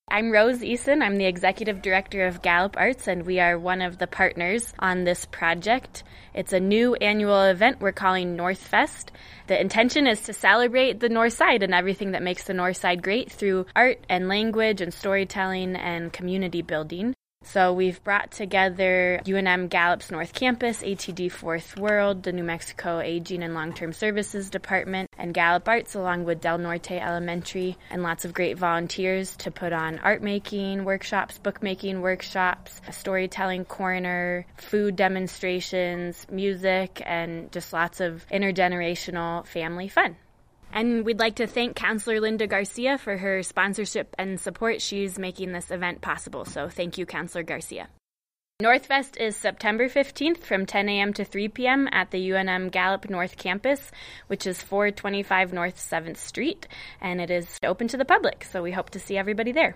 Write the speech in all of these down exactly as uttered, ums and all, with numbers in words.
I'm Rose Eason. I'm the Executive Director of Gallup Arts, and we are one of the partners on this project. It's a new annual event we're calling Northfest. The intention is to celebrate the North Side and everything that makes the North Side great through art and language and storytelling and community building. So we've brought together U N M Gallup's North Campus, A T D Fourth World, the New Mexico Aging and Long-Term Services Department, and Gallup Arts along with Del Norte Elementary, and lots of great volunteers to put on art making workshops, bookmaking workshops, a storytelling corner, food demonstrations, music, and just lots of intergenerational family fun. And we'd like to thank Counselor Linda Garcia for her sponsorship and support. She's making this event possible. So thank you, Counselor Garcia. Northfest is September fifteenth from ten a.m. to three p.m. at the U N M Gallup North Campus, which is four twenty-five North seventh Street, and it is open to the public. So we hope to see everybody there.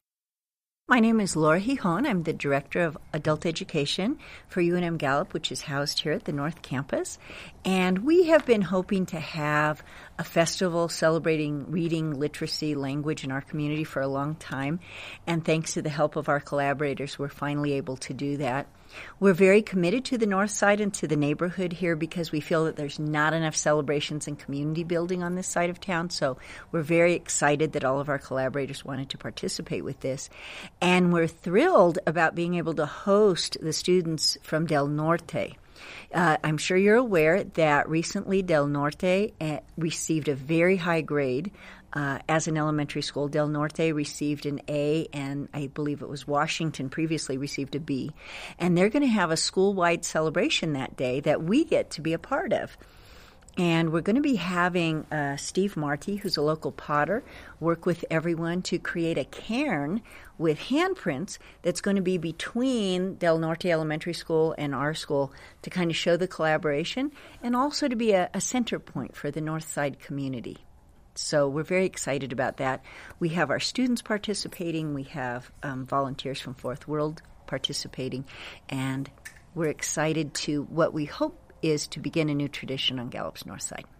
My name is Laura Hijón. I'm the Director of Adult Education for U N M Gallup, which is housed here at the North Campus. And we have been hoping to have a festival celebrating reading, literacy, language in our community for a long time. And thanks to the help of our collaborators, we're finally able to do that. We're very committed to the North Side and to the neighborhood here because we feel that there's not enough celebrations and community building on this side of town. So we're very excited that all of our collaborators wanted to participate with this. And we're thrilled about being able to host the students from Del Norte. Uh, I'm sure you're aware that recently Del Norte uh, received a very high grade. Uh, as an elementary school, Del Norte received an A, and I believe it was Washington previously received a B. And they're going to have a school-wide celebration that day that we get to be a part of. And we're going to be having uh, Steve Marty, who's a local potter, work with everyone to create a cairn with handprints that's going to be between Del Norte Elementary School and our school to kind of show the collaboration and also to be a, a center point for the North Side community. So we're very excited about that. We have our students participating. We have um, volunteers from Fourth World participating. And we're excited to what we hope is to begin a new tradition on Gallup's North Side.